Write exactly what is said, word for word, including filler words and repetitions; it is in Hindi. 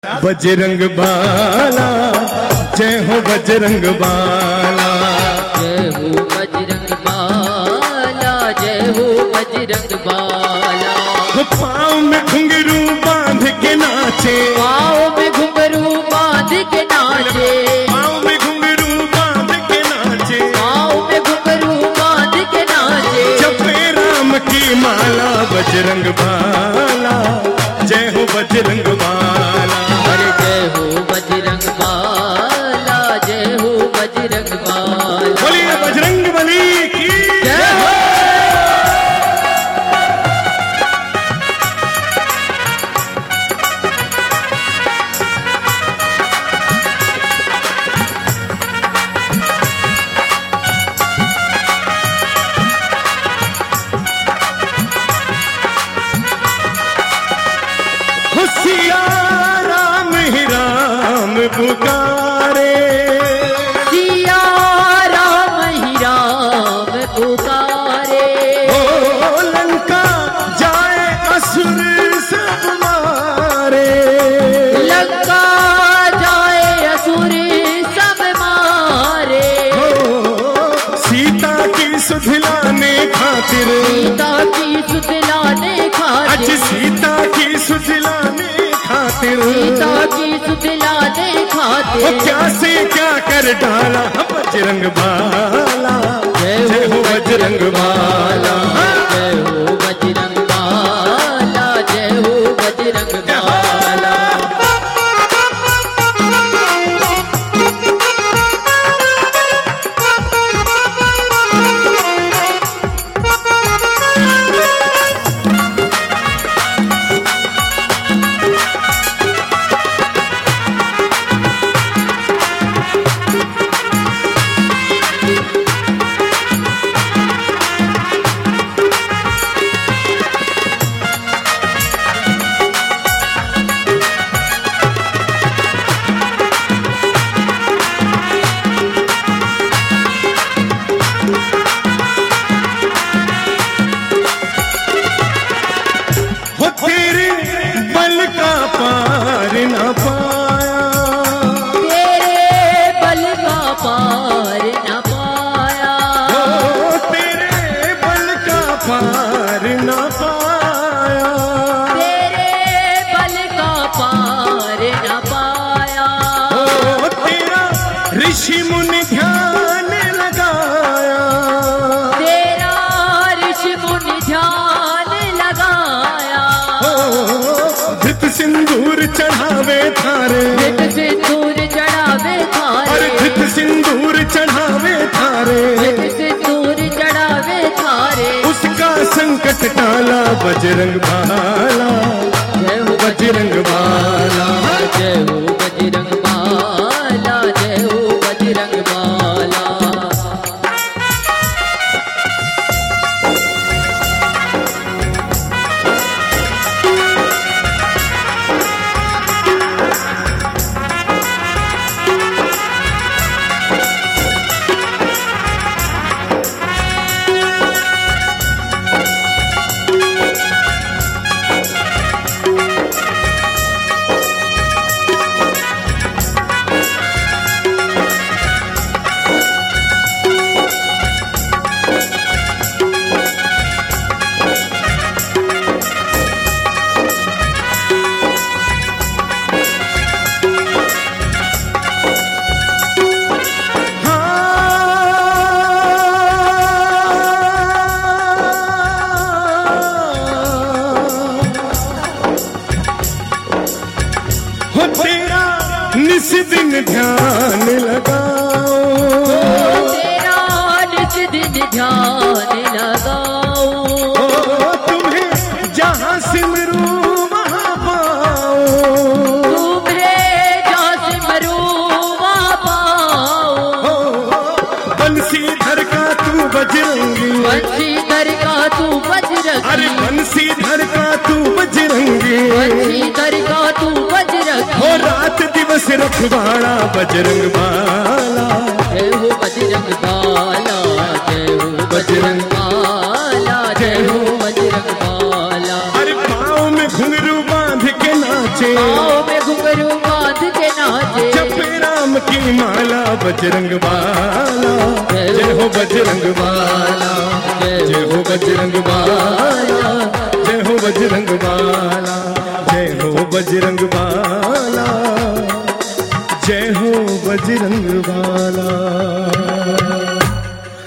बजरंग बाला जय हो बजरंग बाला, जय हो बजरंग बाला, जय हो बजरंग बाला। पाँव में घुंघरू बांध के नाचे, पाँव में घुंघरू बांध के नाचे, पाँव में घुंघरू बांध के नाचे, पाँव में घुंघरू बांध के नाचे। जपे राम की माला बजरंग बाला जय हो बजरंग बाला, अरे जय हो बजरंग बाला, जय हो बजरंग बाला। बोलिए बजरंग बली की जय हो। सिया राम ही राम पुकारे, सिया राम ही राम पुकारे। ओ लंका जाए असुर सब मारे, लंका जाए असुर सब मारे। ओ सीता की सुधिलाने खातिर, सीता की सुधिलाने खातिर, अज सीता की सुधिलाने खातिर, सीता की सुधिलाने खातिर। वो क्या से क्या कर डाला बजरंग बाला, जय हो बजरंग बाला, जय हो बजरंग बाला, जय हो बजरंग बाला। तेरे बल का पार न पाया, तेरे बल का पार न पाया, ओ तेरे बल का पार न पाया, तेरे बल का पार न पाया। ओ तेरा ऋषि मुनि ध्यान लगाया, तेरा ऋषि मुनि ध्यान लगाया। धृत सिंदूर चढ़ावे थारे, धृत सिंदूर चढ़ावे थारे, और धृत सिंदूर चढ़ावे थारे, धृत सिंदूर चढ़ावे थारे। उसका संकट टाला बजरंग बाला, जय हो बजरंग बाला, जय हो बजरंग बाला, जय हो बजरंग बाला। हो तेरा निस दिन ध्यान लगाओ, तेरा निज दिन ध्यान लगाओ, ओ तुम्हें जहाँ सिमरू वहाँ पाओ, तुम्हें जहाँ सिमरू वहाँ पाओ। बंसीधर का तू बजरंगी, बंसीधर का तू बजरंगी, अरे बंसीधर का तू बजरंगी, बंसीधर का तू बजरंगी। हो रात दिवस रखवाड़ा बजरंग बाला, जय हो बजरंग बाला, जय हो बजरंग बाला, जय हो बजरंग बाला। अरे पाँव में घुंघरू बांध के नाचे, पाँव में घुंघरू के नाचे। जपे राम की माला बजरंग बाला, जय हो बजरंग बाला, जय हो बजरंग बाला, जय हो बजरंग बाला, जय हो बजरंग बाला, जय हो बजरंग बाला।